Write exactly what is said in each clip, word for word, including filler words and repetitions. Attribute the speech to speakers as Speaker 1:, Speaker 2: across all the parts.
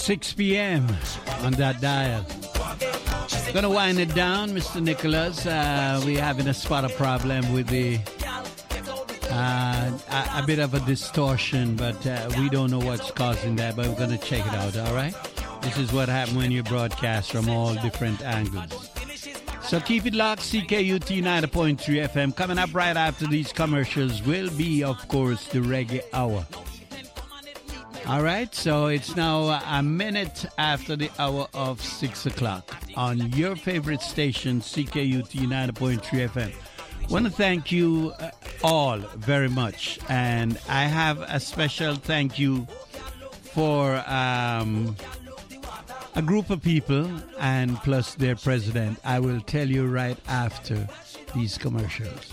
Speaker 1: six p.m. on that dial. Gonna wind it down, Mister Nicholas. Uh, we're having a spot of problem with the uh, a, a bit of a distortion, but uh, we don't know what's causing that, but we're gonna check it out, all right? This is what happens when you broadcast from all different angles. So keep it locked, C K U T ninety point three F M. Coming up right after these commercials will be, of course, the Reggae Hour. All right, so it's now a minute after the hour of six o'clock on your favorite station, C K U T ninety point three F M. I want to thank you all very much, and I have a special thank you for um, a group of people and plus their president. I will tell you right after these commercials.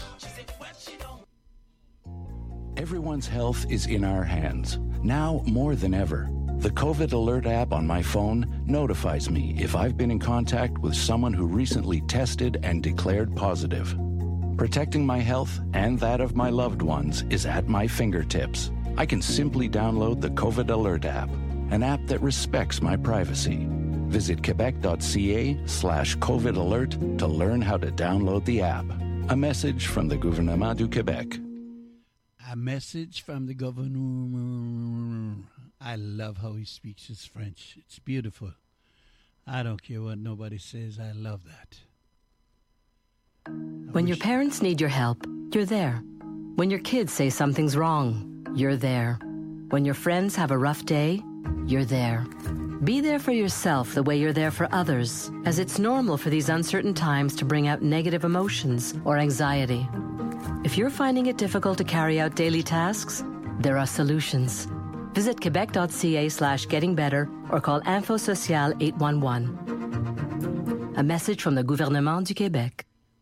Speaker 2: Everyone's health is in our hands, now more than ever. The COVID Alert app on my phone notifies me if I've been in contact with someone who recently tested and declared positive. Protecting my health and that of my loved ones is at my fingertips. I can simply download the COVID Alert app, an app that respects my privacy. Visit quebec.ca slash COVID Alert to learn how to download the app. A message from the Gouvernement du Québec.
Speaker 1: A message from the governor. I love how he speaks his French. It's beautiful. I don't care what nobody says. I love that. I
Speaker 3: when your parents need your help, you're there. When your kids say something's wrong, you're there. When your friends have a rough day, you're there. Be there for yourself the way you're there for others, as it's normal for these uncertain times to bring out negative emotions or anxiety. If you're finding it difficult to carry out daily tasks, there are solutions. Visit quebec.ca slash getting better or call Info Social eight one one. A message from the Gouvernement du Québec.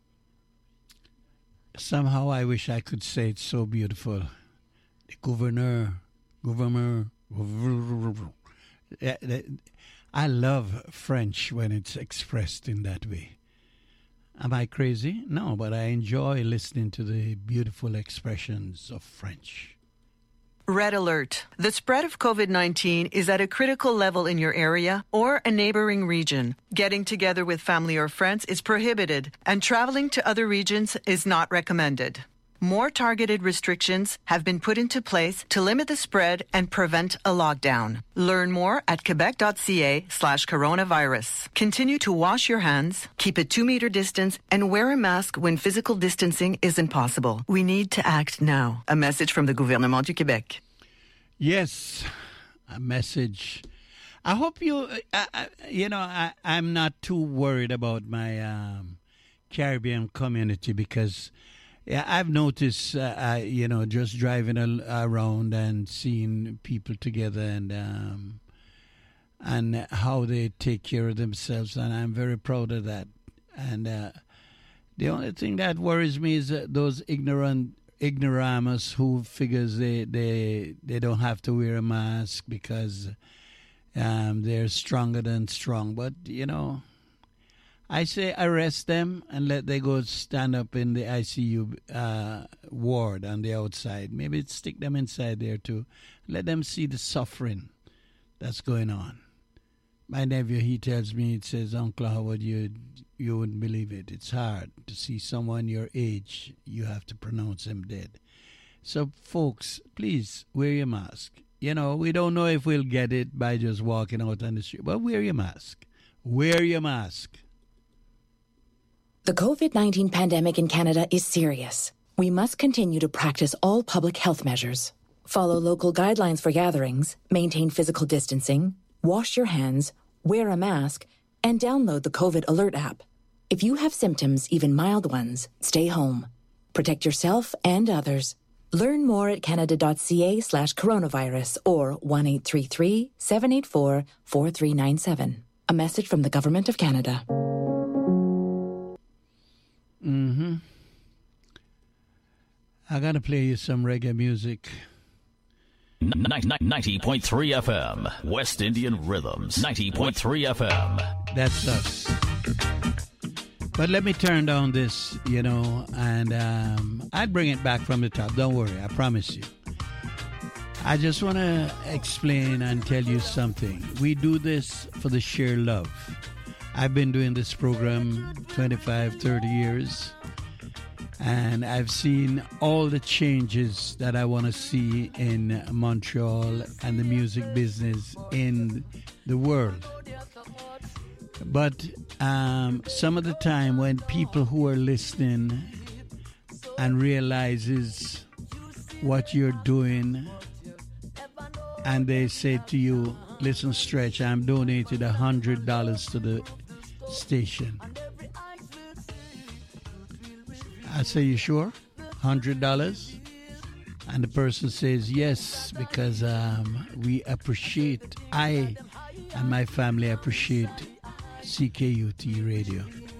Speaker 1: Somehow I wish I could say it so beautiful. The governor, governor, I love French when it's expressed in that way. Am I crazy? No, but I enjoy listening to the beautiful expressions of French.
Speaker 4: Red alert. The spread of COVID nineteen is at a critical level in your area or a neighboring region. Getting together with family or friends is prohibited, and traveling to other regions is not recommended. More targeted restrictions have been put into place to limit the spread and prevent a lockdown. Learn more at quebec.ca slash coronavirus. Continue to wash your hands, keep a two-meter distance, and wear a mask when physical distancing isn't possible. We need to act now. A message from the Gouvernement du Québec.
Speaker 1: Yes, a message. I hope you, uh, uh, you know, I, I'm not too worried about my um, Caribbean community because yeah, I've noticed, uh, I, you know, just driving al- around and seeing people together and um, and how they take care of themselves, and I'm very proud of that. And uh, the only thing that worries me is uh, those ignorant ignoramus who figures they, they they don't have to wear a mask because um, they're stronger than strong. But you know, I say arrest them and let they go stand up in the I C U uh, ward on the outside. Maybe stick them inside there too. Let them see the suffering that's going on. My nephew, he tells me, it says, Uncle Howard, you, you wouldn't believe it. It's hard to see someone your age. You have to pronounce him dead. So, folks, please wear your mask. You know, we don't know if we'll get it by just walking out on the street, but wear your mask. Wear your mask.
Speaker 5: The COVID nineteen pandemic in Canada is serious. We must continue to practice all public health measures. Follow local guidelines for gatherings, maintain physical distancing, wash your hands, wear a mask, and download the COVID Alert app. If you have symptoms, even mild ones, stay home. Protect yourself and others. Learn more at canada.ca slash coronavirus or one eight three three, seven eight four, four three nine seven. A message from the Government of Canada.
Speaker 1: Mm-hmm. I gotta play you some reggae music.
Speaker 6: ninety point three F M, West Indian Rhythms. ninety point three F M.
Speaker 1: That's us. But let me turn down this, you know, and um, I'd bring it back from the top. Don't worry, I promise you. I just want to explain and tell you something. We do this for the sheer love. I've been doing this program twenty-five, thirty years, and I've seen all the changes that I want to see in Montreal and the music business in the world. But um, some of the time when people who are listening and realizes what you're doing, and they say to you, listen, Stretch, I'm donated one hundred dollars to the station. I say, you sure? one hundred dollars? And the person says, yes, because um, we appreciate, I and my family appreciate C K U T radio.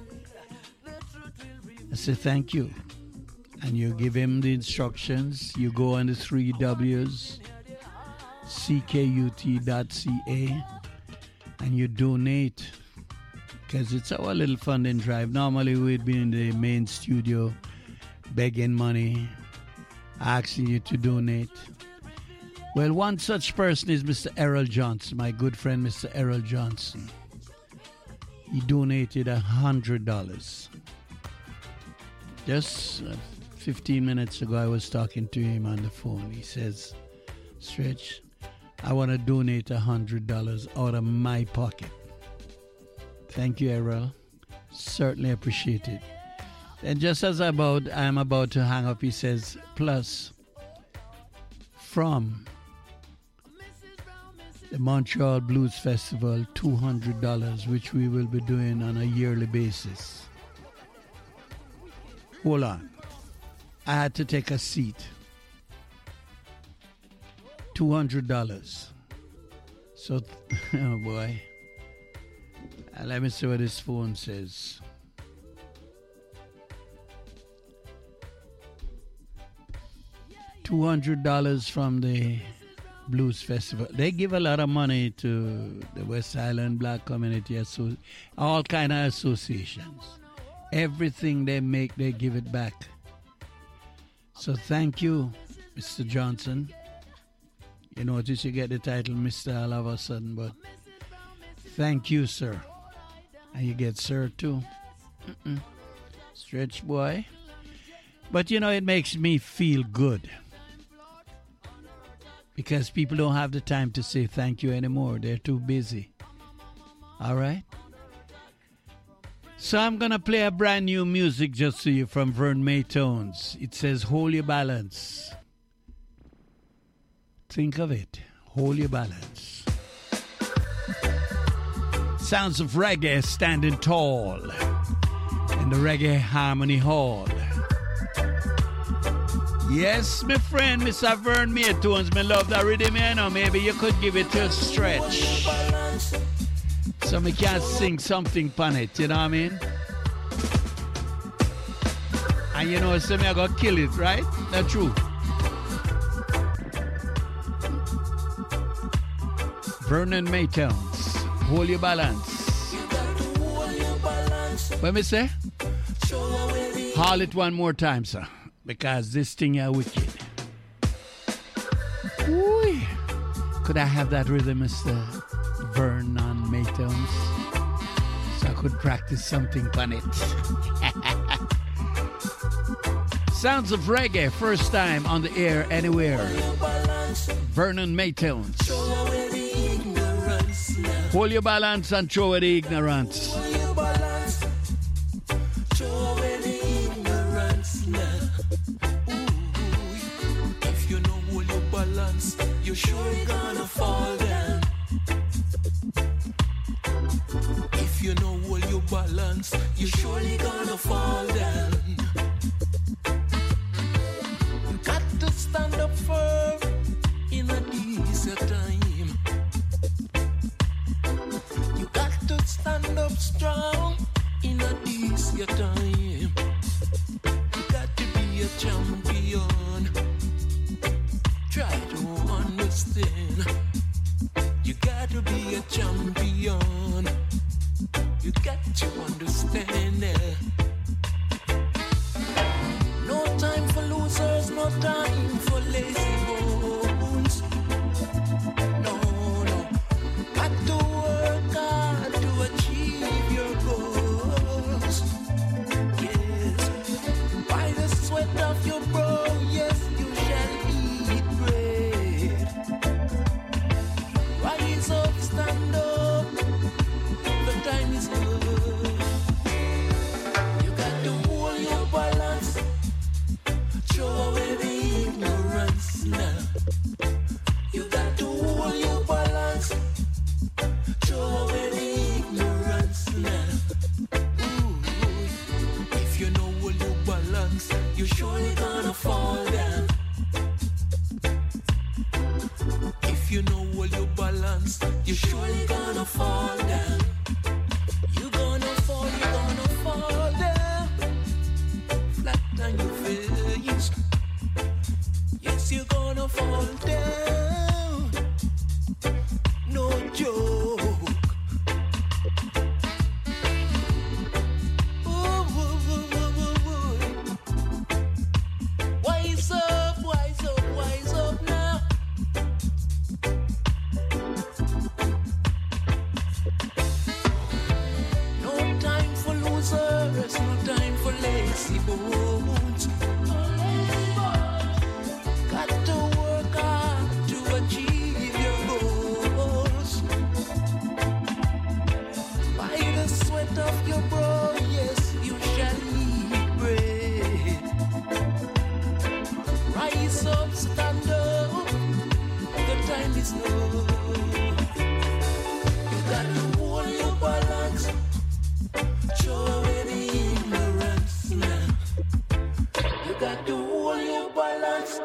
Speaker 1: I say, thank you. And you give him the instructions. You go on the three W's, C K U T dot C A, and you donate, because it's our little funding drive. Normally we'd be in the main studio begging money, asking you to donate. Well, one such person is Mister Errol Johnson, my good friend Mister Errol Johnson. He donated one hundred dollars. Just uh, fifteen minutes ago I was talking to him on the phone. He says, Stretch, I want to donate one hundred dollars out of my pocket. Thank you, Errol. Certainly appreciate it. And just as about I'm about to hang up, he says, plus, from the Montreal Blues Festival, two hundred dollars, which we will be doing on a yearly basis. Hold on. I had to take a seat. two hundred dollars. So, oh boy. Uh, let me see what his phone says. two hundred dollars from the Blues Festival. They give a lot of money to the West Island Black Community, Asso- all kind of associations. Everything they make, they give it back. So thank you, Mister Johnson. You notice you get the title Mister all of a sudden, but thank you, sir. And you get sir too. Mm-mm. Stretch boy. But you know, it makes me feel good, because people don't have the time to say thank you anymore. They're too busy. All right? So I'm going to play a brand new music just to you from Vern Maytones. It says, hold your balance. Think of it. Hold your balance. Sounds of reggae standing tall in the Reggae Harmony Hall. Yes, my friend, Mister Vern Maytones, me love that rhythm, you know. Maybe you could give it a stretch, so me can sing something on it, you know what I mean? And you know, so me I gotta kill it, right? That's true. Vernon Maytones, hold your balance. What me say? Haul it one more time, sir, because this thing is wicked. Ooh. Could I have that rhythm, Mister Vernon Maytones, so I could practice something on it? Sounds of reggae, first time on the air anywhere. Vernon Maytones. Hold your balance and throw away the ignorance.
Speaker 7: You're surely gonna fall down. If you know hold your balance, you're surely gonna fall down. You got to stand up firm in a decent time. You got to stand up strong in a decent time. You got to be a champion. Try to understand. You got to be a champion. You got to understand that. No time for losers, no time for lazy bones. You got to hold your balance. Throw away the ignorance now. Ooh, if you know hold your balance, you surely gonna fall down. If you know hold your balance, you surely gonna fall down. You gonna fall, you gonna fall down. Flat on your face. Yes, you're gonna fall down. No joke. Ooh, ooh, ooh, ooh, ooh. Wise up, wise up, wise up now. No time for losers, no time for lazy bones. Got to work hard to achieve your goals. By the sweat of your brow, yes, you shall eat bread. Rise up, stand up, the time is low. You got to hold your balance, show away the ignorance now. You got to hold your balance.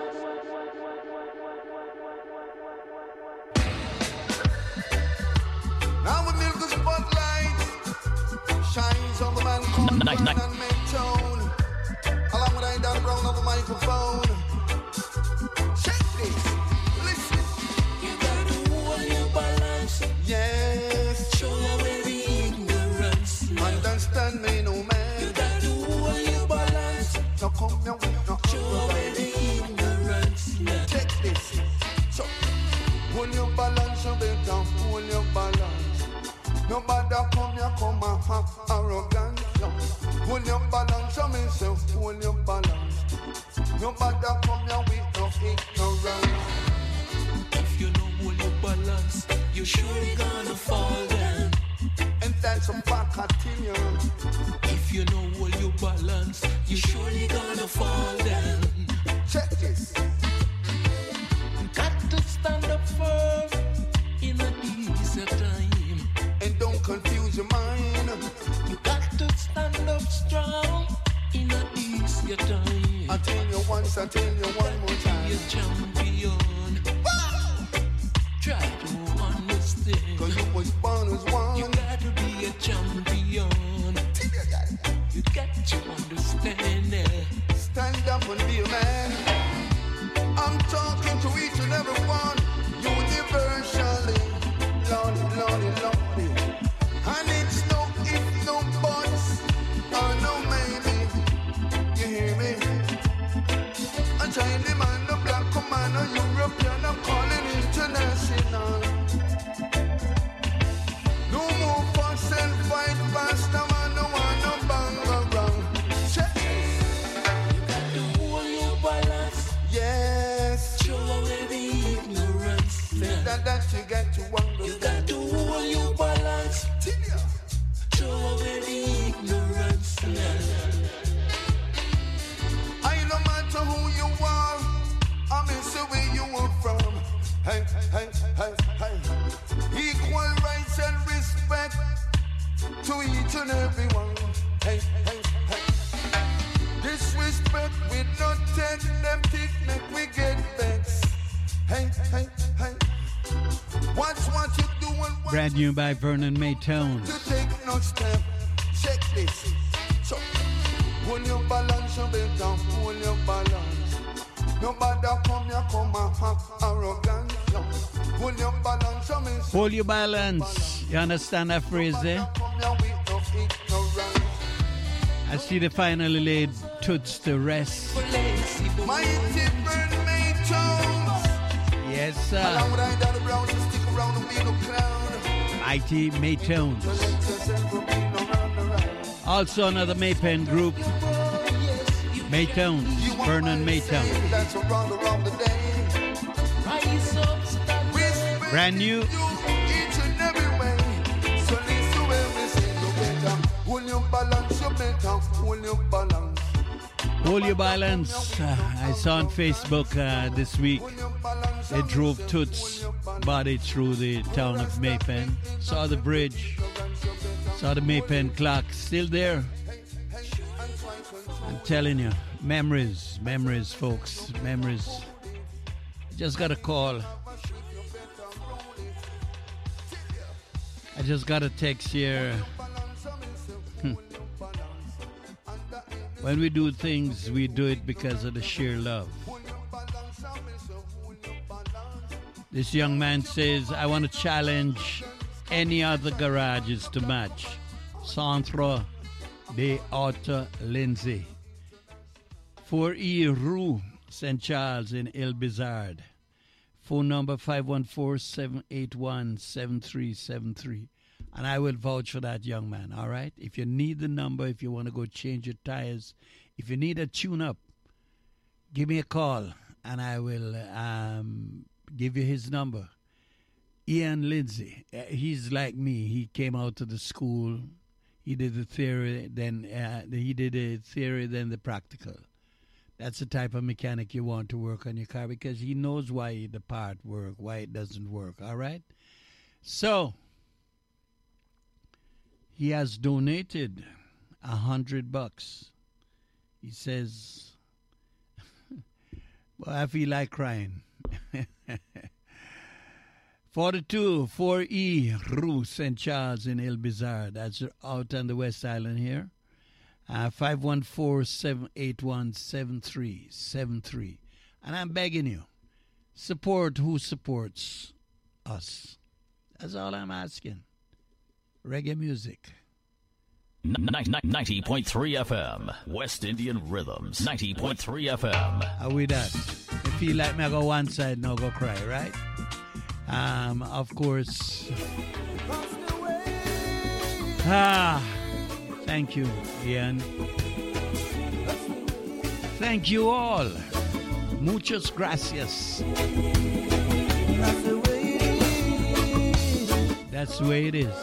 Speaker 8: Now we milk the spotlight shines on the man called
Speaker 6: Night, night.
Speaker 8: Vernon Maytone. Along with I Dan Brown on the microphone. Check this, listen.
Speaker 7: You got to hold your balance,
Speaker 8: Yes,
Speaker 7: show away the ignorance now.
Speaker 8: understand me, no
Speaker 7: You
Speaker 8: man.
Speaker 7: got to hold your balance,
Speaker 8: No come here with no
Speaker 7: show away the ignorance now.
Speaker 8: Check this. So, hold your balance, you better hold your balance. Nobody come here, come and have arrogance. No. Hold your balance, you me say, hold your balance. Nobody come here with no ignorance.
Speaker 7: If you don't hold your balance, you surely gonna fall down.
Speaker 8: And that's a fact, continue.
Speaker 7: If you don't hold your balance, you surely gonna fall down.
Speaker 8: Check this.
Speaker 7: You got to stand up firm in a decent time.
Speaker 8: And don't confuse your mind.
Speaker 7: You got to stand up strong in a decent time.
Speaker 8: I tell you once, I tell you one more
Speaker 7: Be
Speaker 8: time.
Speaker 7: a champion. Try to understand.
Speaker 8: Cause you was born as one.
Speaker 7: You gotta be a champion. You got to understand that.
Speaker 8: Stand up and be a man. I'm talking to each and every one. Universally. Lordy, lordy, lordy. And it's no if, no buts, or no maybe. You hear me? A Chinese man, a black man, a European, I'm calling international. No more fuss and fight, faster man, no one no bang around. Check.
Speaker 7: You got to hold your balance.
Speaker 8: Yes,
Speaker 7: Show away the ignorance.
Speaker 8: that that you get to
Speaker 7: You
Speaker 8: understand.
Speaker 7: got to hold your balance. Show away the ignorance.
Speaker 8: I no matter who you are, I miss the way you were from. Hey, hey, hey, hey. Equal rights and respect to each and every one. Hey, hey, hey. Disrespect we not take them tick make we get vexed. Hey, hey, hey. Watch what you do and what
Speaker 1: Brand new by Vernon Maytone.
Speaker 8: to take no step. Check this. So, hold your balance, you better hold your balance. Nobody come here, come and have arrogance. No. Hold your balance, you me say.
Speaker 1: Hold your balance. You understand that phrase there?
Speaker 8: Come here with no ignorance.
Speaker 1: I see the finally laid toots to rest.
Speaker 8: Mighty burn me Jones.
Speaker 1: Yes, sir.
Speaker 8: Along with I Daddy Brown, to stick around and be no clown.
Speaker 1: Mighty Maytones.
Speaker 8: So let yourself be no round around.
Speaker 1: Also another Maypen group. Maytones.
Speaker 8: You want
Speaker 1: Vernon
Speaker 8: my
Speaker 1: Maytones.
Speaker 8: say that's around around the day.
Speaker 7: Rise up, stand
Speaker 8: Respect
Speaker 1: Brand new.
Speaker 8: you each and every way. So listen when we say you better hold your balance, you better hold your balance.
Speaker 1: Hold your balance. Uh, I saw on Facebook uh, this week they drove Toots' body through the town of Maypen. Saw the bridge. Saw the Maypen clock. Still there. I'm telling you. Memories. Memories, folks. Memories. Just got a call. I just got a text here. When we do things, we do it because of the sheer love. This young man says, I want to challenge any other garages to match. Centre de Auto Lindsay. four E Rue, Saint Charles in El Bizard. Phone number five one four, seven eight one, seven three seven three. And I will vouch for that young man, all right? If you need the number, if you want to go change your tires, if you need a tune-up, give me a call, and I will um, give you his number. Ian Lindsay, uh, he's like me. He came out to the school. He did the theory, then uh, he did the theory, then the practical. That's the type of mechanic you want to work on your car because he knows why the part works, why it doesn't work, all right? So he has donated a hundred bucks. He says, well, I feel like crying. forty-two, four E, Rue, Saint Charles in El Bizard. That's out on the West Island here. Uh, five one four, seven eight one, seven three seven three. And I'm begging you, support who supports us. That's all I'm asking. Reggae music.
Speaker 6: ninety point three F M. West Indian Rhythms. ninety point three F M.
Speaker 1: How we that? You feel like me I go one side, now go cry, right? Um, of course. Ah, thank you, Ian. Thank you all. Muchas gracias. That's the way it is.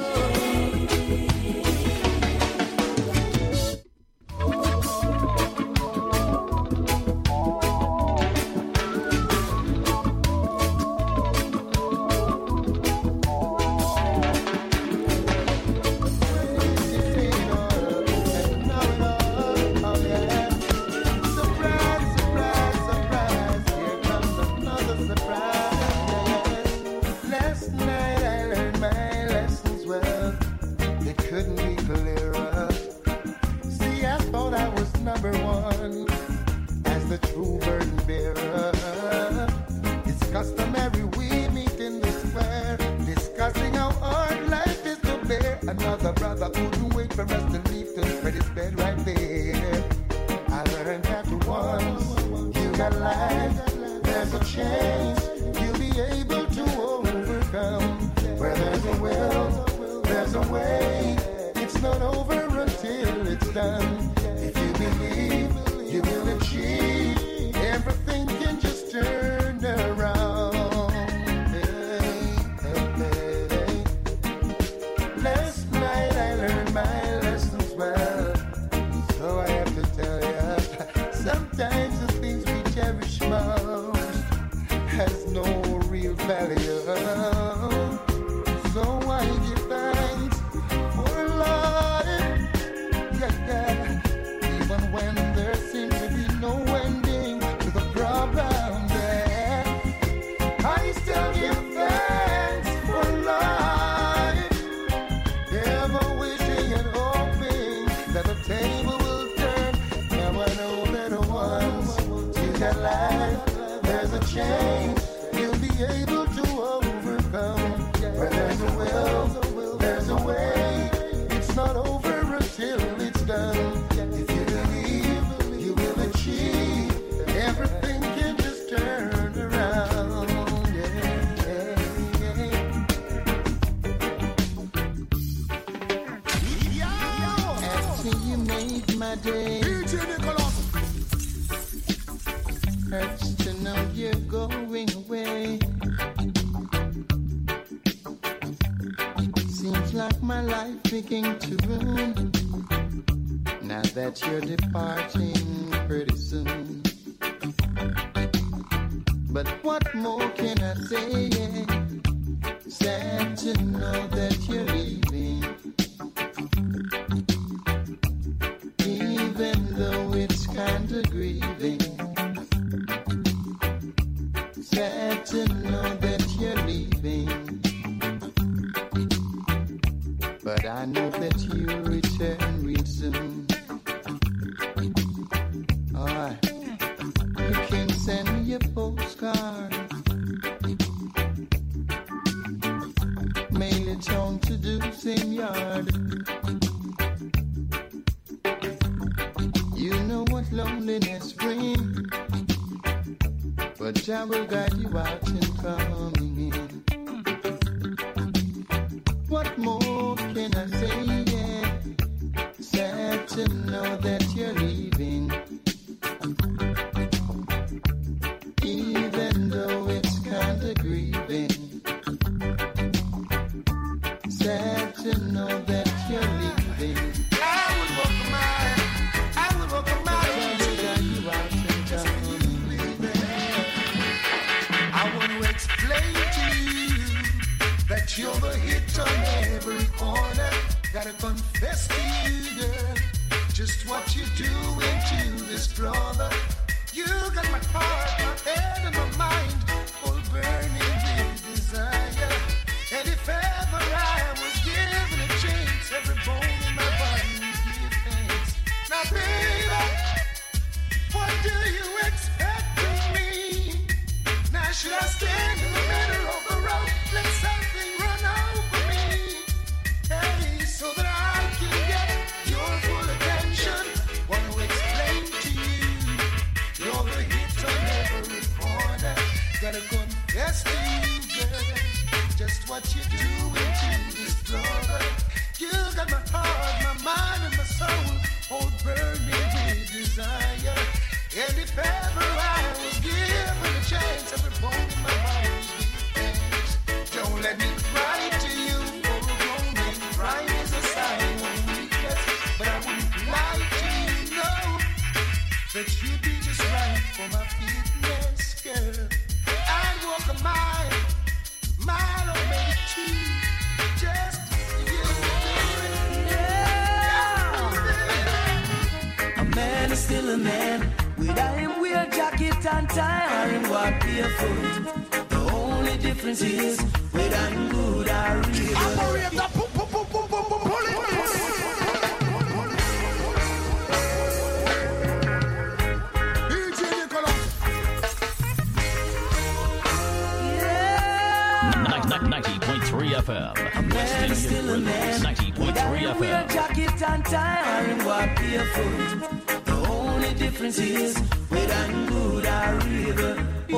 Speaker 8: Now that you're departing pretty soon. But what more can I say? Sad to know that you're leaving. Even though it's kinda grieving. Sad to know that you're leaving. But I know that you'll return real soon. Alright. You can send me a postcard. Mail it on to Deucing Yard. You know what loneliness brings, but I will guide you out and coming in. What more can I say? Yeah. Sad to know that you're leaving. Even though it's kinda grieving. Sad to know that you're leaving. I would walk a mile. I would walk a mile. I want to explain to you that you're the hit on every corner. Gotta confess to you, girl, just what you're doing to this brother. You got my heart, my head, and my mind all burning with desire. And if ever I was given a chance, every bone in my body would give thanks. Now, baby, what do you expect of me? Now, should I stand in the middle of the road, let something run over me? Hey, so that I can get your full attention. Want to explain to you, you're the hit on every corner. Gotta confess to you, girl, just what you're doing to this brother. You got my heart, my mind, and my soul all burning with desire. And if ever I was given a chance, every bone in my body would give thanks. Don't let me cry to you, overwhelming. Crying is a sign of weakness, but I wouldn't lie to you, no, that you'd be just right for my fitness, girl. I'd walk a mile, mile or maybe two, just for you.
Speaker 7: A man is still a man. Whether him wear jacket and tie or him walk barefoot, the only difference is whether him good or evil.
Speaker 6: ninety point three F M.
Speaker 7: A man is still a man.
Speaker 6: ninety point three F
Speaker 7: Wear
Speaker 6: M.
Speaker 7: jacket and tie or him walk barefoot. The only difference is whether I'm good or evil.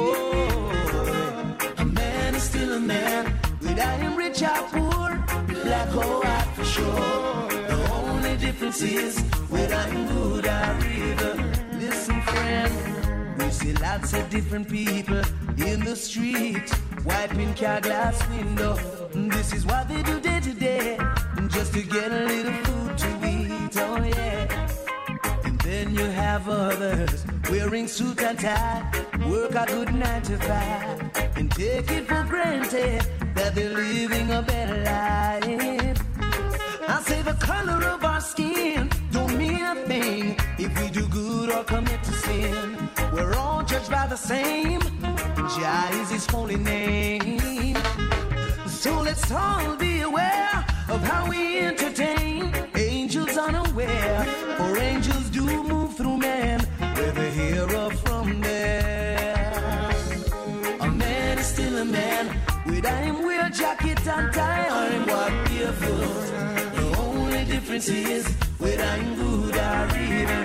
Speaker 7: Oh, a man is still a man. Whether I'm rich or poor, black or white for sure. The only difference is whether I'm good or evil. Listen, friend, we see lots of different people in the street, wiping car glass window. This is what they do day to day, just to get a little food to eat. Oh yeah. And then you have others wearing suit and tie, work a good nine to five, and take it for granted that they're living a better life. I say the color of our skin don't mean a thing if we do good or commit to sin. We're all judged by the same. Jah is his holy name. So let's all be aware of how we entertain angels unaware. For angels do move through man, whether here or from there. A man is still a man, whether him wear jacket and tie or him walk barefoot. The only difference is whether I'm good or evil.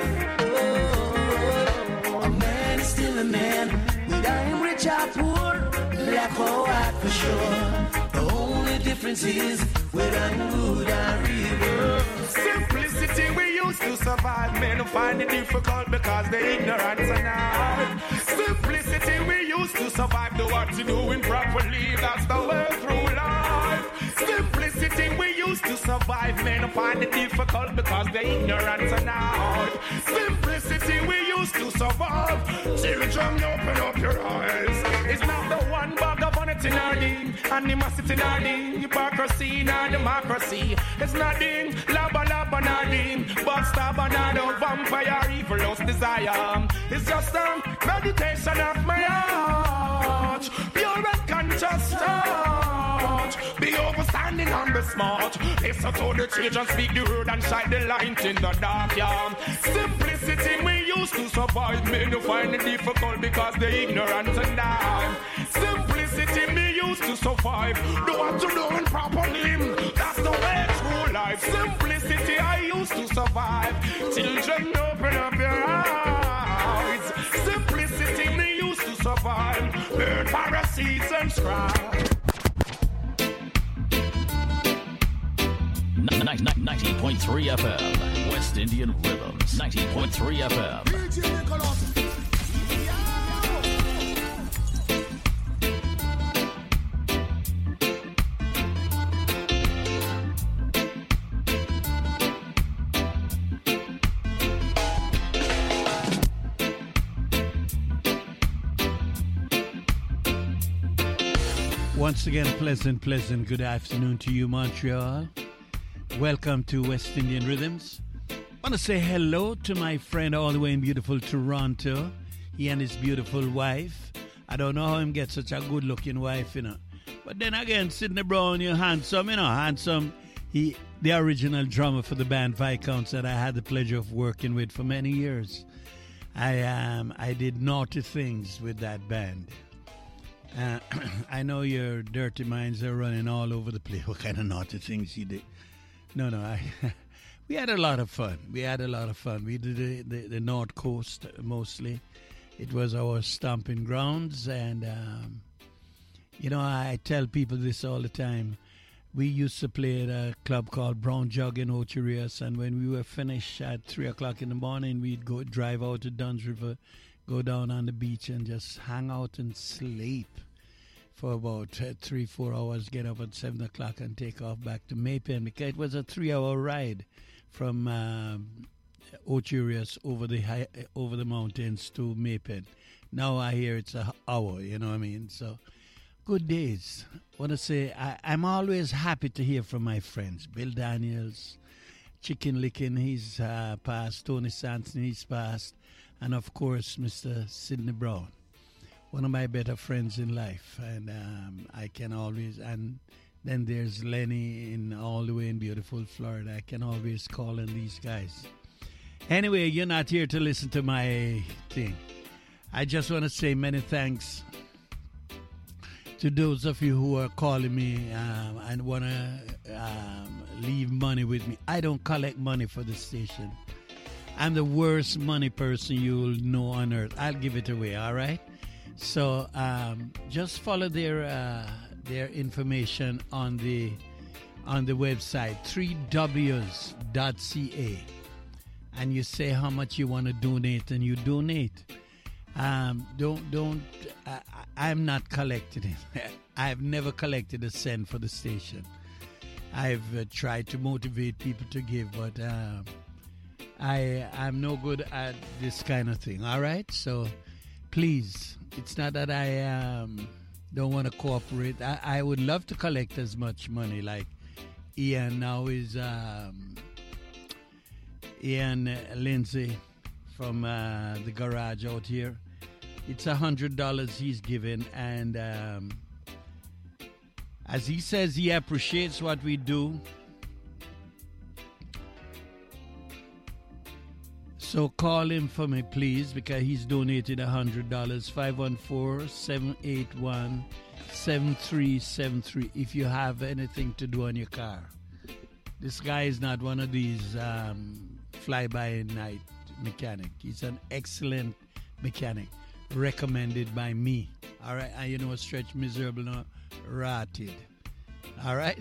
Speaker 7: Oh, a man is still a man, whether I'm rich or poor, black or white for sure. The only difference is whether I'm good or evil.
Speaker 9: Simplicity we used to survive. Men who find it difficult because they're ignorant tonight. Simplicity we used to survive. Do what you doing properly. That's the way through life. Simplicity we used to survive. survive. Men find it difficult because they're ignorant and out. Simplicity we used to survive. Children, open up your eyes. It's not the one bag of vanity in our ding, animosity in our ding, hypocrisy in our democracy. It's nothing, laba laba nothing, but stab another vampire, evil lost desire. It's just a meditation of my heart, pure and conscious thought. Be overstanding and be smart. Listen to the children, speak the word and shine the light in the dark, yeah. Simplicity we used to survive. Men who find it difficult because they're ignorant and die. Simplicity me used to survive. Do what to do in properly. That's the way through life. Simplicity I used to survive. Children, open up your eyes. Simplicity me used to survive. Burn parasites and scribe.
Speaker 6: ninety point three F M, West Indian Rhythms. ninety point three F M.
Speaker 1: Once again, pleasant, pleasant good afternoon to you, Montreal. Welcome to West Indian Rhythms. I want to say hello to my friend all the way in beautiful Toronto. He and his beautiful wife. I don't know how him get such a good-looking wife, you know. But then again, Sidney Brown, you're handsome, you know, handsome. He, the original drummer for the band Viscounts that I had the pleasure of working with for many years. I um, I did naughty things with that band. Uh, I know your dirty minds are running all over the place. What kind of naughty things you did? No, no, I, we had a lot of fun. We had a lot of fun. We did the, the, the North Coast mostly. It was our stomping grounds. And, um, you know, I tell people this all the time. We used to play at a club called Brown Jug in Ocho Rios. And when we were finished at three o'clock in the morning, we'd go drive out to Duns River, go down on the beach and just hang out and sleep for about uh, three, four hours, get up at seven o'clock and take off back to Maypen, because it was a three-hour ride from um, Ocho Rios over the high, over the mountains to Maypen. Now I hear it's an hour, you know what I mean? So, good days. I want to say I, I'm always happy to hear from my friends. Bill Daniels, Chicken Licking, he's uh, passed. Tony Sampson, he's passed. And, of course, Mister Sidney Brown. One of my better friends in life, and um, I can always, and then there's Lenny in all the way in beautiful Florida. I can always call on these guys. Anyway, you're not here to listen to my thing. I just want to say many thanks to those of you who are calling me um, and want to um, leave money with me. I don't collect money for the station. I'm the worst money person you'll know on earth. I'll give it away, all right? So um, just follow their uh, their information on the on the website three w's dot c a, and you say how much you want to donate, and you donate. Um, don't don't. I, I'm not collecting it. I've never collected a cent for the station. I've uh, tried to motivate people to give, but uh, I I'm no good at this kind of thing. All right, so please. It's not that I um, don't want to cooperate. I, I would love to collect as much money. Like Ian now is um, Ian Lindsay from uh, the garage out here. It's a hundred dollars he's given, and um, as he says, he appreciates what we do. So call him for me, please, because he's donated one hundred dollars, five one four, seven eight one, seven three seven three, if you have anything to do on your car. This guy is not one of these um, fly-by-night mechanic. He's an excellent mechanic, recommended by me. All right? And you know, Stretch Miserable, not rotted. All right?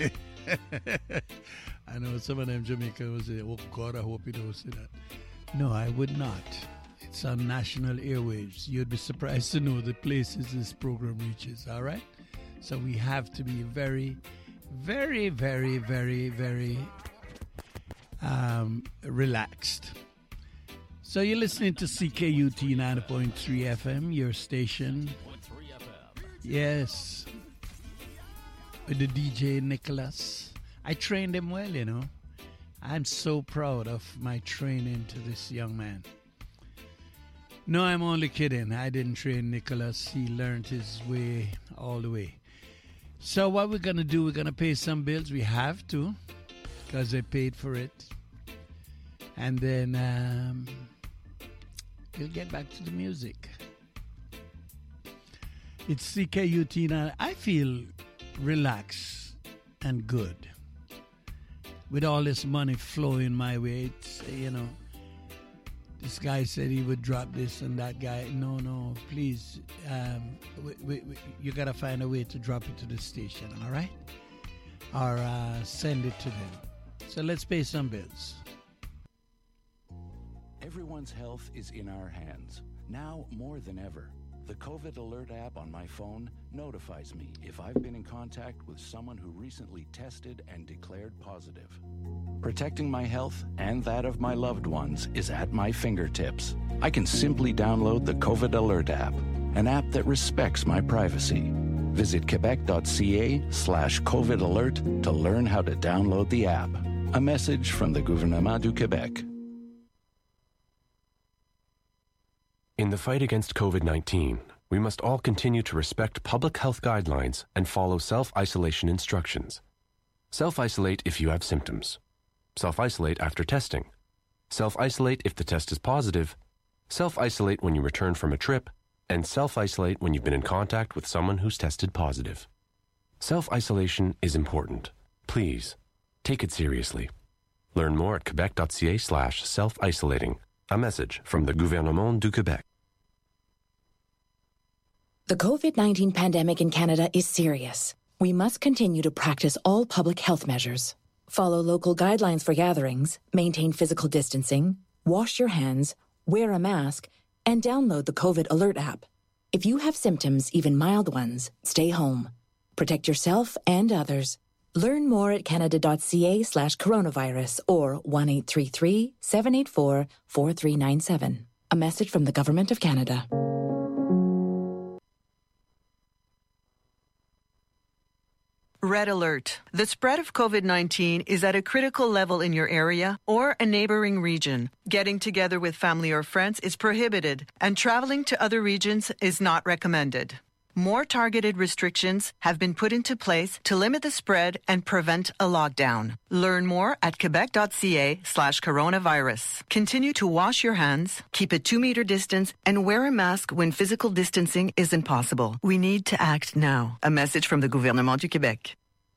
Speaker 1: I know some of them Jamaicans will say, oh, God, I hope you don't say that. No, I would not. It's on national airwaves. You'd be surprised to know the places this program reaches, all right? So we have to be very, very, very, very, very um, relaxed. So you're listening to C K U T ninety point three F M, your station. Yes. With the D J Nicholas. I trained him well, you know. I'm so proud of my training to this young man. No, I'm only kidding. I didn't train Nicholas. He learned his way all the way. So what we're going to do, we're going to pay some bills. We have to, because they paid for it. And then um, we'll get back to the music. It's C K U T. I feel relaxed and good. With all this money flowing my way, it's, you know, this guy said he would drop this and that guy. No, no, please. Um, we, we, we, you got to find a way to drop it to the station, all right? Or uh, send it to them. So let's pay some bills.
Speaker 2: Everyone's health is in our hands, now more than ever. The COVID Alert app on my phone notifies me if I've been in contact with someone who recently tested and declared positive. Protecting my health and that of my loved ones is at my fingertips. I can simply download the COVID Alert app, an app that respects my privacy. Visit quebec.ca slash COVID Alert to learn how to download the app. A message from the Gouvernement du Québec.
Speaker 10: In the fight against COVID nineteen, we must all continue to respect public health guidelines and follow self-isolation instructions. Self-isolate if you have symptoms. Self-isolate after testing. Self-isolate if the test is positive. Self-isolate when you return from a trip. And self-isolate when you've been in contact with someone who's tested positive. Self-isolation is important. Please, take it seriously. Learn more at quebec.ca slash self-isolating. A message from the Gouvernement du Québec.
Speaker 5: The COVID nineteen pandemic in Canada is serious. We must continue to practice all public health measures. Follow local guidelines for gatherings, maintain physical distancing, wash your hands, wear a mask, and download the COVID Alert app. If you have symptoms, even mild ones, stay home. Protect yourself and others. Learn more at canada.ca slash coronavirus or one eight three three, seven eight four, four three nine seven. A message from the Government of Canada.
Speaker 4: Red alert. The spread of COVID nineteen is at a critical level in your area or a neighboring region. Getting together with family or friends is prohibited, and traveling to other regions is not recommended. More targeted restrictions have been put into place to limit the spread and prevent a lockdown. Learn more at quebec.ca slash coronavirus. Continue to wash your hands, keep a two-meter distance, and wear a mask when physical distancing isn't possible. We need to act now. A message from the Gouvernement du Québec.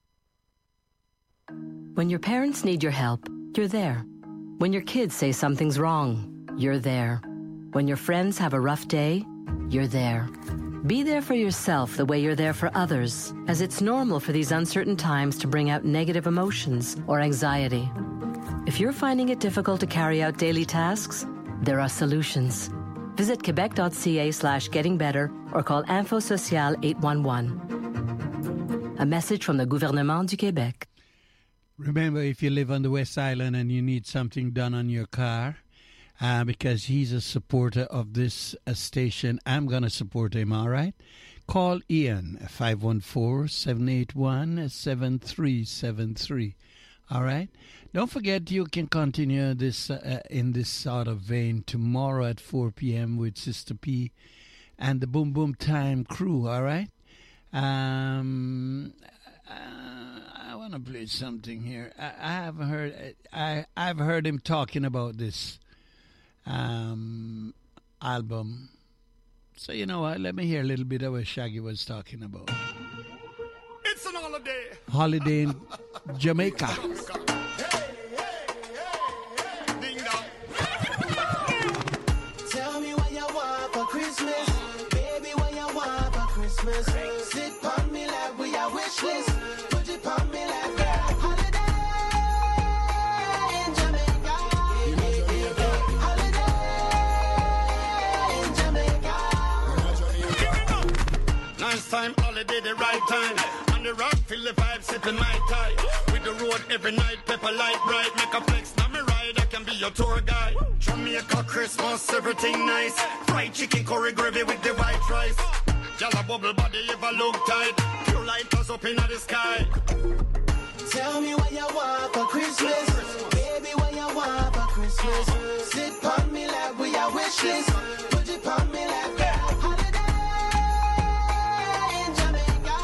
Speaker 3: When your parents need your help, you're there. When your kids say something's wrong, you're there. When your friends have a rough day, you're there. Be there for yourself the way you're there for others, as it's normal for these uncertain times to bring out negative emotions or anxiety. If you're finding it difficult to carry out daily tasks, there are solutions. Visit quebec.ca slash getting better or call Info Social eight one one. A message from the Gouvernement du Québec.
Speaker 1: Remember, if you live on the West Island and you need something done on your car, Uh, because he's a supporter of this uh, station, I'm going to support him, all right? Call Ian, five one four, seven eight one, seven three seven three, all right? Don't forget, you can continue this uh, in this sort of vein tomorrow at four p.m. with Sister P and the Boom Boom Time crew, all right? Um, uh, I want to play something here. I, I have heard, I, I've heard him talking about this Um, album. So you know what? Let me hear a little bit of what Shaggy was talking about.
Speaker 9: It's an holiday.
Speaker 1: Holiday in Jamaica.
Speaker 9: Hey, hey, hey, ding dong.
Speaker 11: Tell me what you want for Christmas, baby. What you want for Christmas? Sit on me like we are wish list. Put it on me like that.
Speaker 9: Time holiday, the right time. And
Speaker 12: the rock, feel the vibe, sipping my tie. With the road every night, pepper light bright. Make a flex, now me ride, I can be your tour guide. Jamaica Christmas, everything nice. Fried chicken, curry gravy with the white rice. Jalla bubble body, ever look tight. Pure lighters up in the sky.
Speaker 11: Tell me what you want for Christmas. Baby, what you want for Christmas. Sit on me like we are wish list. Put it on me like a holiday in Jamaica.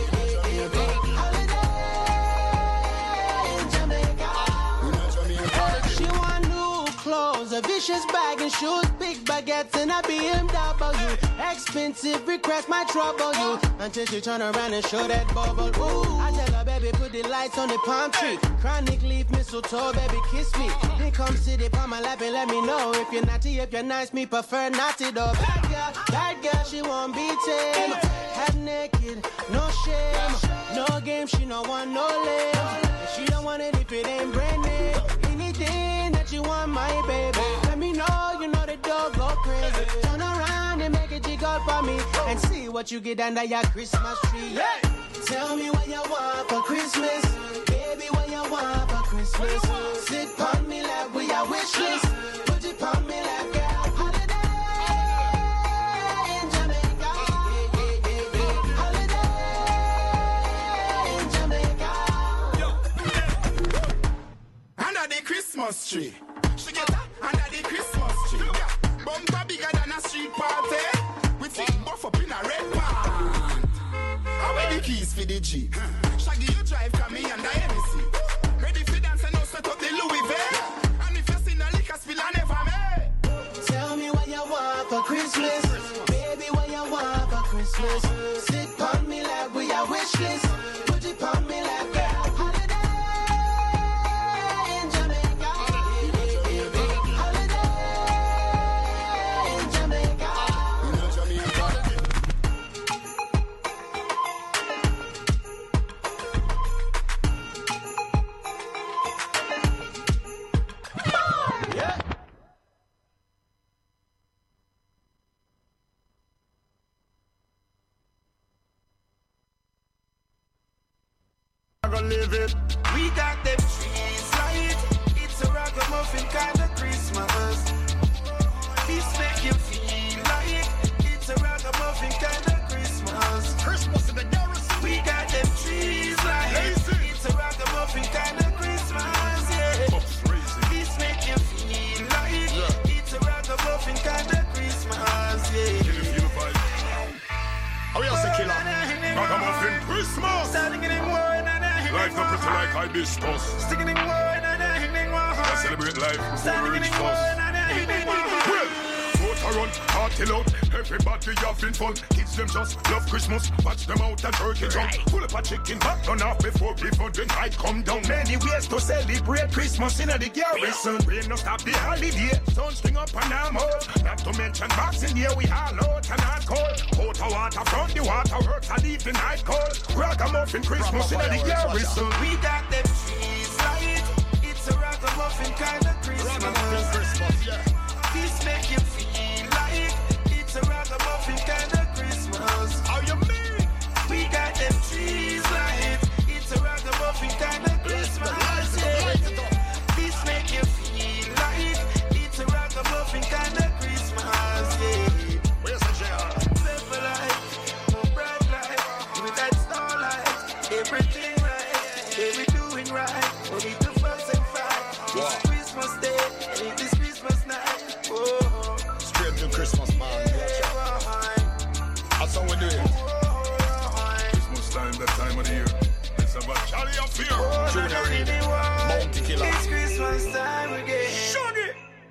Speaker 11: Holiday in Jamaica. She want new clothes, a vicious bag and shoes, big baguettes and a B M W. Expensive request might trouble you until she turn around and show that bubble. Ooh, I tell her, baby, put the lights on the palm tree. Chronic leaf, mistletoe, baby, kiss me. Then come sit up on my lap and let me know if you're naughty, if you're nice, me prefer naughty though. Bad girl, bad girl, she won't be tamed. Half naked, no shame, no game, she no want no lame. She don't want it if it ain't brand name. Anything that you want, my baby, let me know. You know the dog go crazy. Turn around and make it jiggle for me and see what you get under your Christmas tree. Hey! Tell me what you want for Christmas. Baby, what you want for Christmas. Sit on me like we are wish list. Put it on me like a holiday in Jamaica. Holiday in Jamaica.
Speaker 12: Under the Christmas tree. She get her under the Christmas tree. Bumper bigger than a street party. With it buff up in a red pant. How are the keys for the Jeep? Shaggy, you drive, come me under M C. Ready for dance and now set up the Louis V. And if you see no liquor spill, I never made.
Speaker 11: Tell me what you want for Christmas. Baby, what you want for Christmas. Sit on me like we are wish list. Put it on me like a holiday in Jamaica. Holiday in Jamaica.
Speaker 12: Live it.
Speaker 11: We got them trees light. It's a ragamuffin kind of Christmas. This make you feel like it's a ragamuffin kind of Christmas.
Speaker 12: Christmas in the garrison.
Speaker 11: We got them trees light. It's a ragamuffin kind of Christmas. Yeah. This make you feel like yeah. It's a ragamuffin kind of Christmas. Yeah.
Speaker 12: How you say killer? Ragamuffin Christmas.
Speaker 11: Standing in one.
Speaker 12: Life not pretty like hibiscus.
Speaker 11: Sticking in one and a hitting one.
Speaker 12: I celebrate life before we reach
Speaker 11: Standing in one and a hitting one.
Speaker 12: Well, vote around, party loud. Everybody having fun. Kids them just love Christmas. Watch them out and turkey jump. Pull up a chicken back on off before before the night come down. Many ways to celebrate Christmas in the garrison. Rain no stop the holiday. Sun string up and I'm out. Not to mention boxing here we all out and not cold. Out of water from the water works. I leave the night cold. Ragamuffin Christmas in the garrison.
Speaker 11: We got them trees light. It's a ragamuffin kind of Christmas.
Speaker 12: Ragamuffin Christmas, yeah.
Speaker 11: This make you feel like it's a ragamuffin kind of Christmas.
Speaker 12: How you mean?
Speaker 11: We got them trees light. It's a ragamuffin kind of Christmas. Yeah. This make you feel like it's a ragamuffin kind of Christmas. Yeah.
Speaker 12: Where's the jail?
Speaker 11: Simple light, more bright light, with that starlight, everything right, yeah, we doing right. We need to fuss and fight. It's Christmas Day, and it is Christmas night. Oh,
Speaker 12: Straight to Christmas, man. That's how we do it. Christmas time, that time of the year. It's about jolly affair. Junior Reed, Bounty Killer.
Speaker 11: it's Christmas time again.
Speaker 12: Shuggy.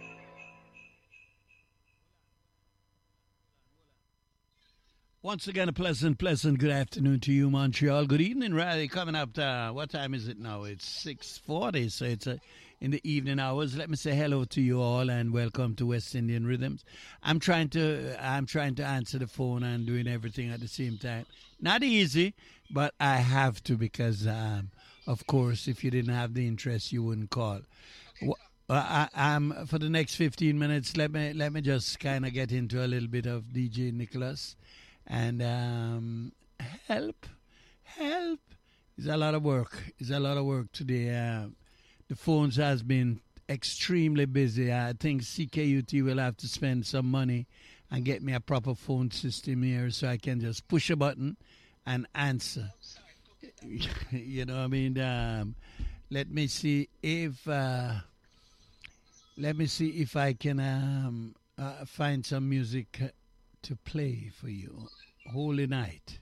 Speaker 1: Once again, a pleasant, pleasant good afternoon to you, Montreal. Good evening, Riley. Coming up, uh, what time is it now? It's six forty, so it's uh, in the evening hours. Let me say hello to you all and welcome to West Indian Rhythms. I'm trying to, I'm trying to answer the phone and doing everything at the same time. Not easy, but I have to because, um, of course, if you didn't have the interest, you wouldn't call. Well, I, I'm for the next fifteen minutes. Let me let me just kind of get into a little bit of D J Nicholas. And um, help, Help. It's a lot of work. It's a lot of work today. Uh, the phones has been extremely busy. I think C K U T will have to spend some money and get me a proper phone system here so I can just push a button and answer. You know what I mean? Um, let me see if uh, let me see if I can um, uh, find some music to play for you. Holy Night.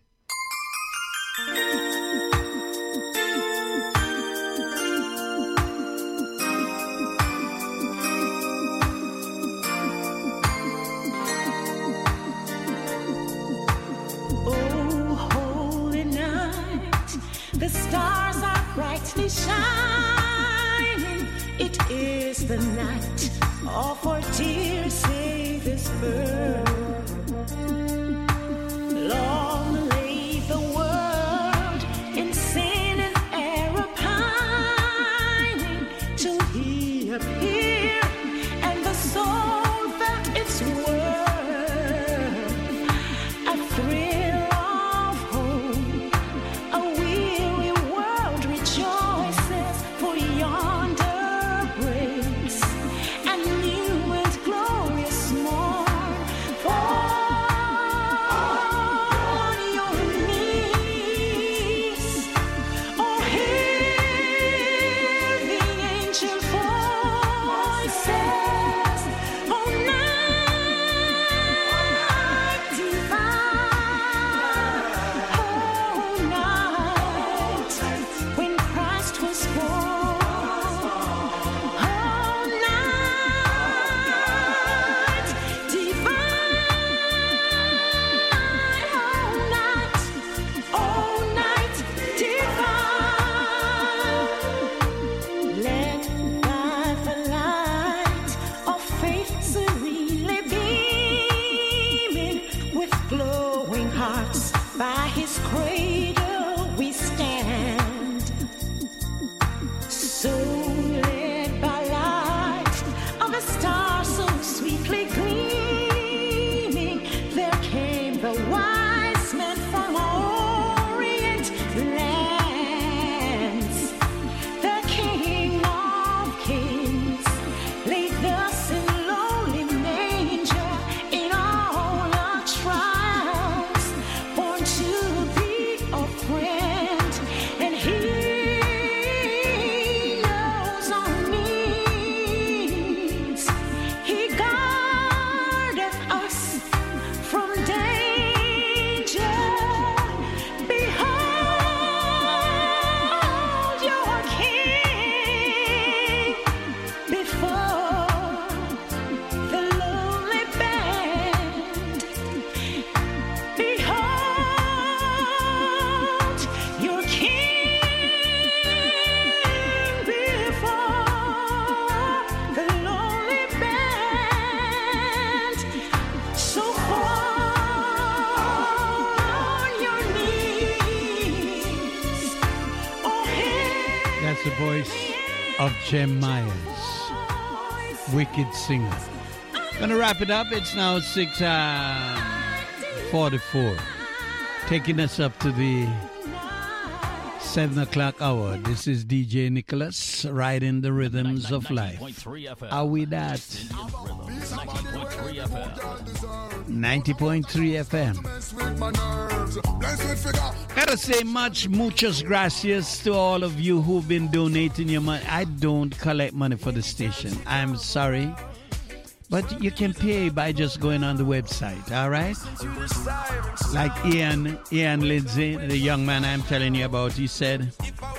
Speaker 13: The stars are brightly shining. It is the night of our dear Savior's birth. Long lay the world in sin and error pining till He appeared, and the soul felt its worth. A thrill of hope.
Speaker 1: Of Jem Myers, wicked singer. Gonna wrap it up. It's now six forty-four, taking us up to the seven o'clock hour. This is D J Nicholas, riding the rhythms of life. Are we that? ninety point three F M. Gotta say much, muchas gracias to all of you who've been donating your money. I don't collect money for the station. I'm sorry. But you can pay by just going on the website, all right? Like Ian, Ian Lindsay, the young man I'm telling you about, he said,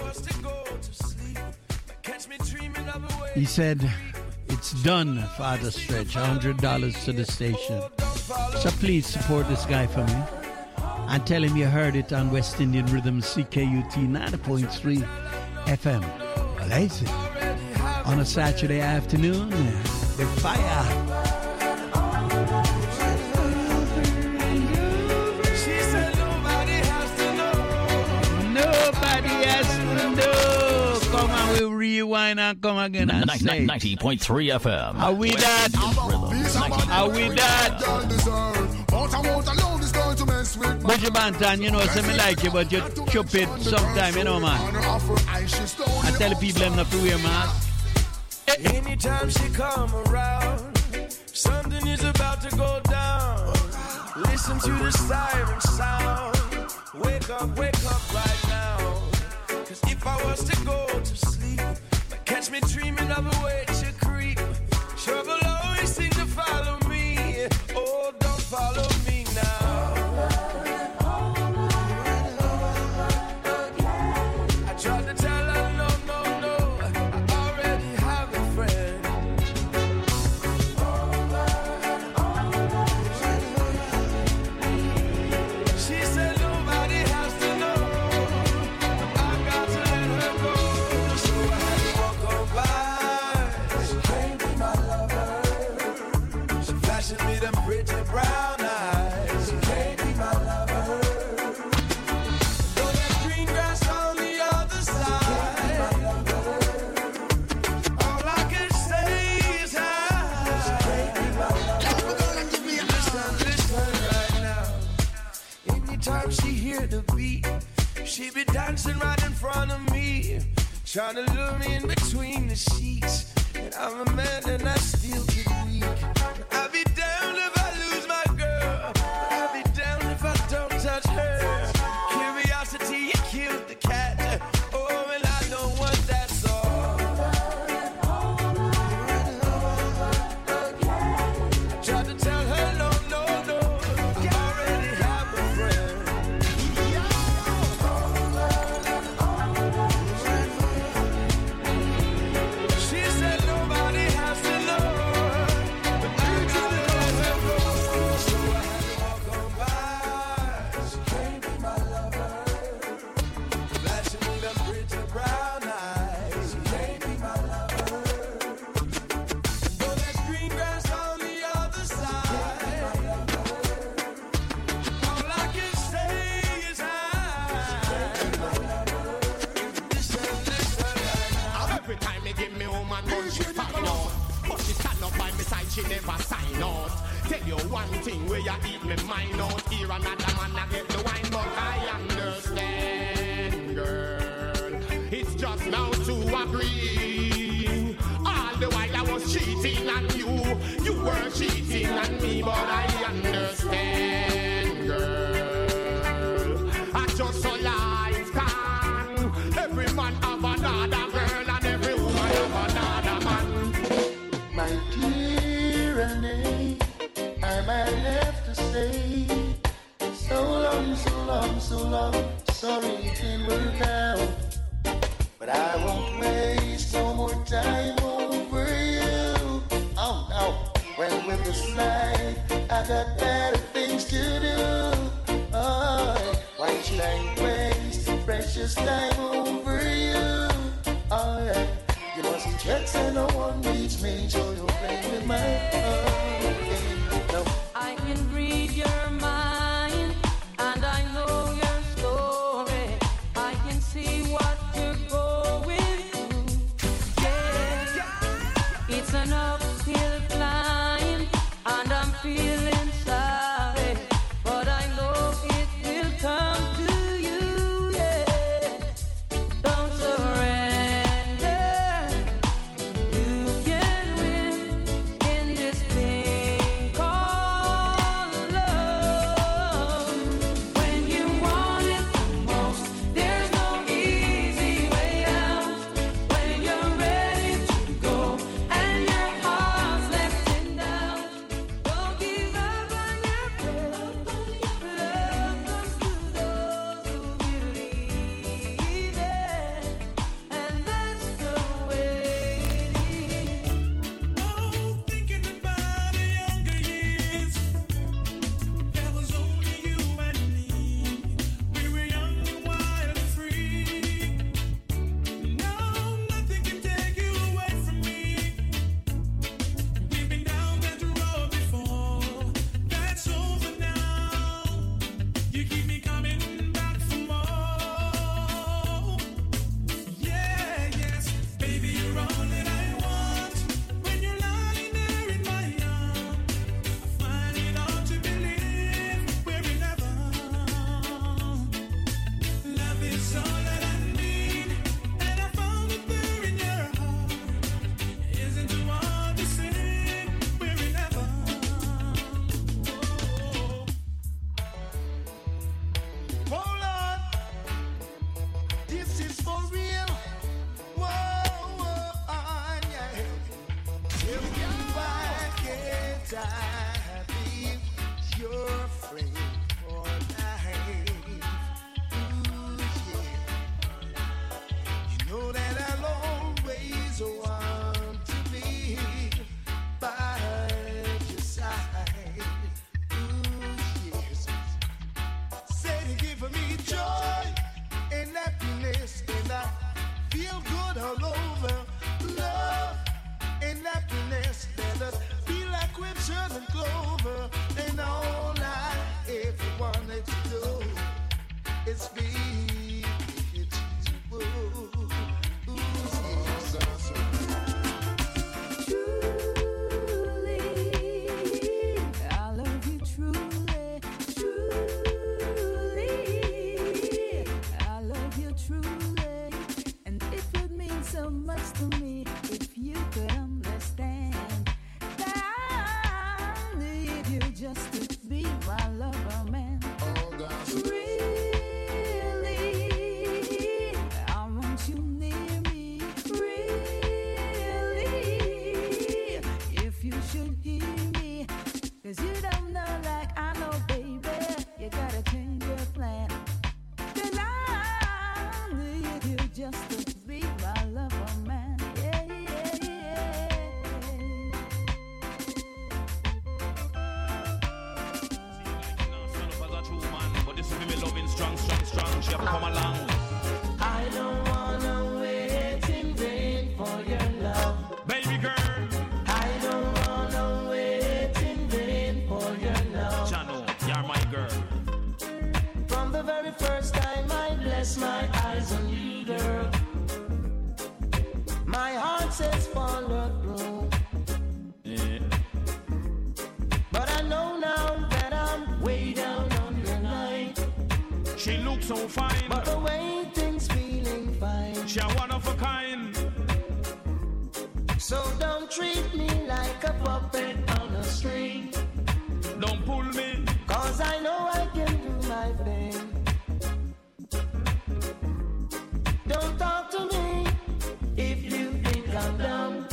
Speaker 1: he said, it's done, Father Stretch, one hundred dollars to the station. So please support this guy for me. And tell him you heard it on West Indian Rhythm C K U T ninety point three F M. Well, I see. On a Saturday afternoon, the fire. She said nobody has to know. Nobody has to know. Come on, we'll rewind and come again and say
Speaker 6: ninety point three F M.
Speaker 1: Are we that? Are we that? Bridget Banton, you know, say me like you, but you chop it sometime, you know, man. I tell the people them not to wear mask.
Speaker 14: Anytime she come around, something is about to go down. Listen to the siren sound. Wake up, wake up right now. Cause if I was to go to sleep, catch me dreaming of a way to creep. Trouble always seems to follow me. Oh, don't follow me now. I tried to tell her no, no, no, I already have a friend. She said nobody has to know. I got to let her go. So I had to walk on by. She can't be my lover. She flashing me them pretty brown eyes. She can't be my lover. Though that green grass on the other side. All I can say is hi. She can't be my lover. Listen, listen right now. Anytime she hear the beat, she be dancing right in front of me, trying to lure me in between the sheets. And I'm a man and I still get weak. I'll be down if I lose my girl. I'll be down if I don't touch her. Curiosity, it killed the cat. Oh, and I don't want that song. I tried to tell her no, no, no. I already have a friend. She said nobody has to know. But I gotta let her go. So I had to walk on by. She can't be my lover. Flashing me them pretty brown eyes. She can't be my lover. Though there's green grass on the other side. All I can say is hi. Listen, listen.
Speaker 15: Every time they give me home and run, she find out. But she stand up by my side, she never sign out. Tell you one thing where you eat me mind out. Here another man I get the wine, but I understand, girl. It's just now to agree. All the while I was cheating on you, you were cheating on me, but I understand, girl. I just saw life can. Every man have another girl and every woman have another man.
Speaker 14: My dear Annie, I might have to say, so long, so long, so long, sorry it didn't work out. But I won't waste no more time over you. Oh no, when with the slide, I got better things to do. Oh, why should I waste precious time over you? Oh yeah, you must be checks and no one beats me, so you're playing with my heart. No.
Speaker 13: I can read your mind, and I know your story. I can see what you're going through. Yeah, it's an uphill climb, and I'm feeling sorry, but I know it will come to you. Yeah, don't surrender. You can win in this thing.
Speaker 8: It's sweet. Ooh, ooh,
Speaker 16: Truly, I love you truly, truly, I love you truly, and it would mean so much to me if you could understand that I need you just to be my lover, man. Really, I want you near me. Really, if you should hear me, 'cause you don't know like I know, baby. You gotta change your plan. 'Cause I need you just to be my lover, man. Yeah, yeah, yeah.
Speaker 9: But this is me loving strong, strong, strong. She have to come along.
Speaker 11: I don't wanna wait in vain for your love.
Speaker 9: Baby girl,
Speaker 11: I don't wanna wait in vain for your love.
Speaker 9: Chano, you're my girl.
Speaker 11: From the very first time I bless my eyes on you, girl, my heart says follow through.
Speaker 9: Yeah.
Speaker 11: But I know now that I'm way down on your line.
Speaker 9: She looks so fine,
Speaker 11: but the waiting's feeling fine.
Speaker 9: She a one of a kind.
Speaker 11: So don't treat me like a puppet on a string.
Speaker 9: Don't pull me,
Speaker 11: 'cause I know I can do my thing. Don't talk to me if you think I'm dumb.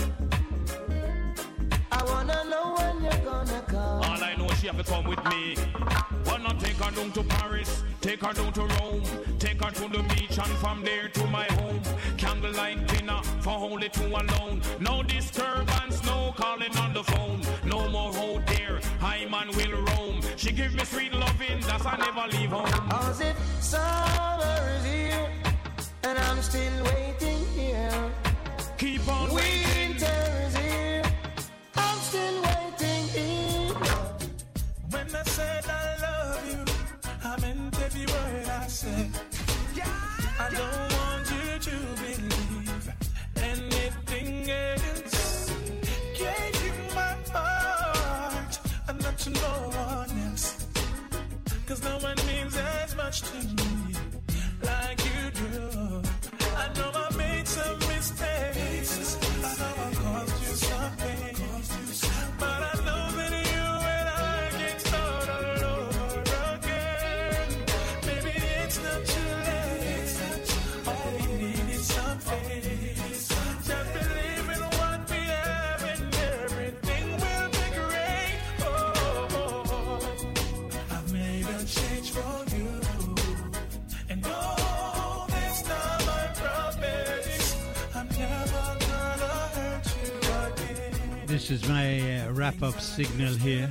Speaker 11: I wanna know when you're gonna come.
Speaker 9: all I know she have to come with me. Wanna take her down to Paris, take her down to Rome, take her to the beach and from there to my home. Candlelight dinner for only two alone. No disturbance, no calling on the phone. No more out there, I man will roam. She give me sweet loving, that's I never leave home.
Speaker 11: As if summer is here and I'm still waiting here.
Speaker 9: Keep on waiting.
Speaker 11: Winter is here, I'm still waiting here.
Speaker 17: When I said I love you, I meant every word I said. I don't want you to believe anything else. Gave you my heart and not to no one else. 'Cause no one means as much to me like you do. I know I made some mistakes. I know I caused you some pain. But I know that you and I can start all over again. Maybe it's not too late. All we need is some faith. Just believe in what we have and everything will be great. Oh, oh, oh. I've made a change for you. And all this time I promise I'm never gonna hurt you again.
Speaker 1: This is my uh, wrap-up signal here.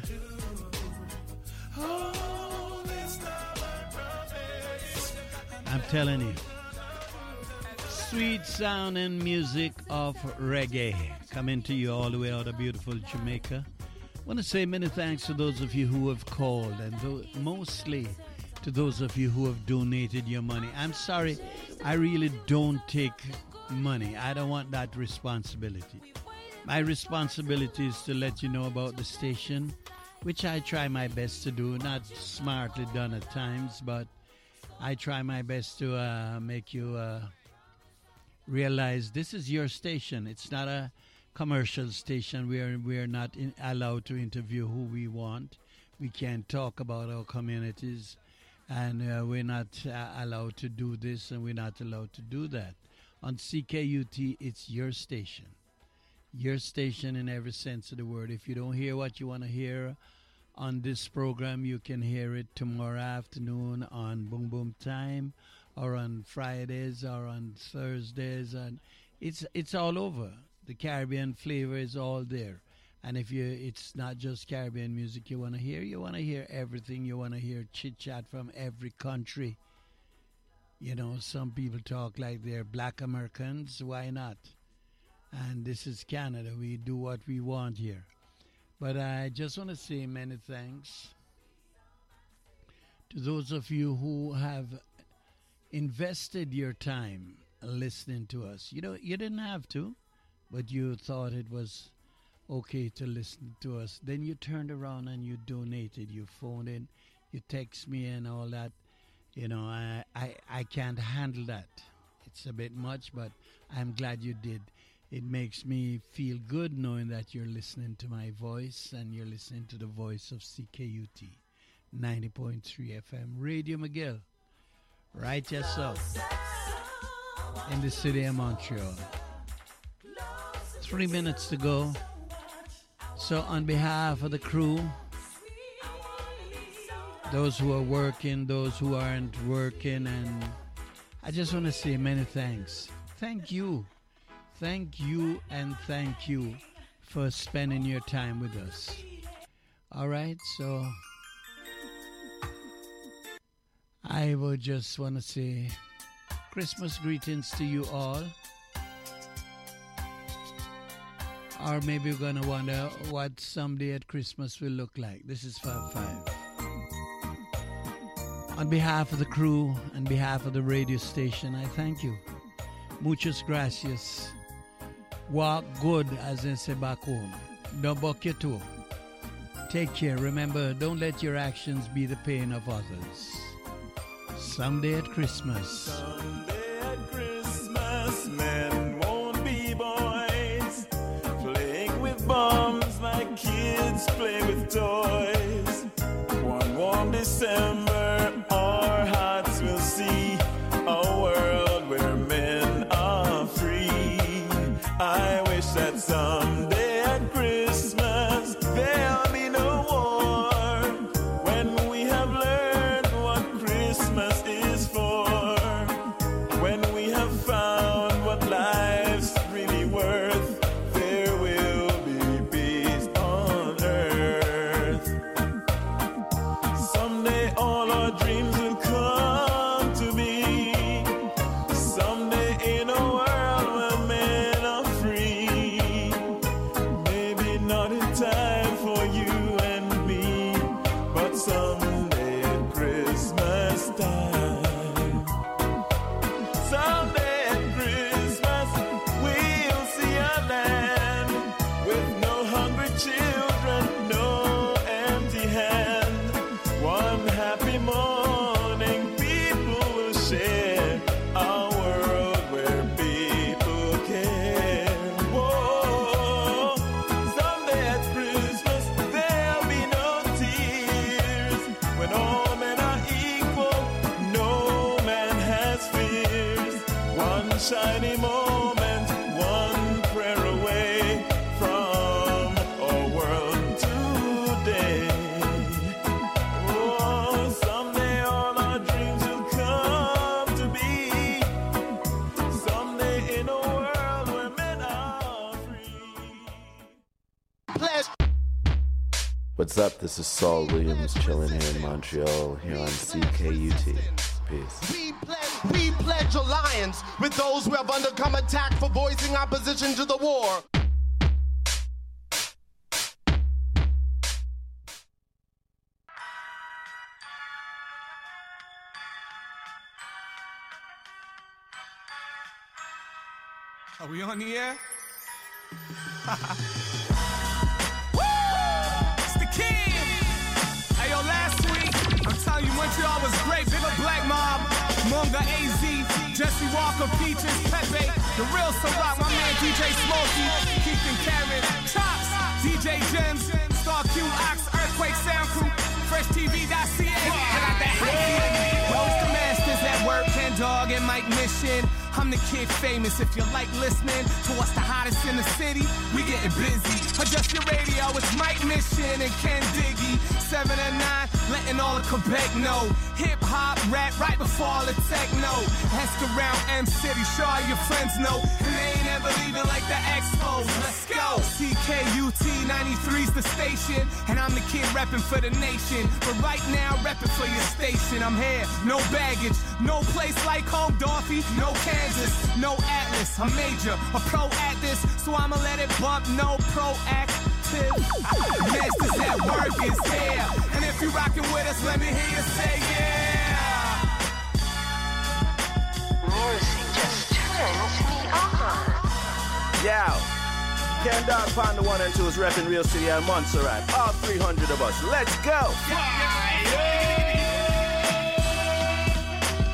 Speaker 1: I'm telling you, sweet sound and music of reggae coming to you all the way out of beautiful Jamaica. I want to say many thanks to those of you who have called, and tho- mostly to those of you who have donated your money. I'm sorry, I really don't take money. I don't want that responsibility. My responsibility is to let you know about the station, which I try my best to do. Not smartly done at times, but I try my best to uh, make you uh, realize this is your station. It's not a commercial station. We are we are not in, allowed to interview who we want. We can't talk about our communities, and uh, we're not uh, allowed to do this, and we're not allowed to do that. On C K U T, it's your station. Your station in every sense of the word. If you don't hear what you want to hear on this program, you can hear it tomorrow afternoon on Boom Boom Time, or on Fridays, or on Thursdays, and it's it's all over. The Caribbean flavor is all there. And if you, it's not just Caribbean music you want to hear. You want to hear everything. You want to hear chit chat from every country. You know, some people talk like they're black Americans. Why not? And this is Canada. We do what we want here. But I just want to say many thanks to those of you who have invested your time listening to us. You know, you didn't have to, but you thought it was okay to listen to us. Then you turned around and you donated. You phoned in, you text me and all that. You know, I, I, I can't handle that. It's a bit much, but I'm glad you did. It makes me feel good knowing that you're listening to my voice and you're listening to the voice of C K U T, ninety point three F M, Radio McGill, right yourself, in the city of Montreal. Three minutes to go. So on behalf of the crew, those who are working, those who aren't working, and I just want to say many thanks. Thank you. Thank you and thank you for spending your time with us. All right, so I would just want to say Christmas greetings to you all. Or maybe you're going to wonder what someday at Christmas will look like. This is Fab Five. On behalf of the crew, on behalf of the radio station, I thank you. Muchas gracias. Walk good, as they say back home. Don't buck your toe. Take care. Remember, don't let your actions be the pain of others. Someday at Christmas.
Speaker 18: Someday at Christmas, men won't be boys. Playing with bombs like kids play with toys. One warm December, our hearts will see a world where men are free. I wish that someday at Christmas there'll be no war. When we have learned what Christmas is for. When we have found what life's really worth, there will be peace on earth. Someday all our dreams will come to be. Someday in a world where men are free. Maybe not in time for you and me, but someday at Christmas time. Someday at Christmas we'll see a land with no hungry children, no empty hand. One happy morning people will share a world where people care. Whoa, someday at Christmas there'll be no tears. When all men are equal, no man has fears. One shiny moment, one prayer away from a world today. Oh, someday all our dreams will come to be. Someday in a world where men are free.
Speaker 19: What's up? This is Saul Williams chilling here in Montreal, here on C K U T. Peace.
Speaker 20: We pledge, we pledge alliance with those who have undergone attack for voicing opposition to the war.
Speaker 17: Are we on the air? It's the king. Hey, yo, last week, I'm telling you, Montreal was great. Big up Black Mob, Munga A Z, Jesse Walker, Peaches, Pepe, The Real Ciroc, my man D J Smokey, Keith and Karen, Chops, D J Gems, Star Q, Ox, Earthquake Sound Crew, Fresh T V dot C A. I got that hype. Those the masters at work, Ken Dog and Mike Mission. I'm the kid famous. If you like listening to what's the hottest in the city, we getting busy. Adjust your radio, it's Mike Mission and Ken Diggy. Seven and nine, letting all of Quebec know. Hip hop, rap, right before all the techno. Ask around M City, sure all your friends know. And they ain't ever leaving like the Expos. Let's go. C K U T ninety-three's the station, and I'm the kid repping for the nation. But right now, repping for your station. I'm here, no baggage, no place like home, Dorothy, no Kansas, no Atlas. I'm major, a pro at this, so I'ma let it bump, no proactive. Masters at work is here, and if you rockin' with us, let me hear you say yeah.
Speaker 21: Yeah. Ken Dog Pond, the one and two is repping Real City and Montserrat. All three hundred of us. Let's go.
Speaker 9: Yeah, yeah.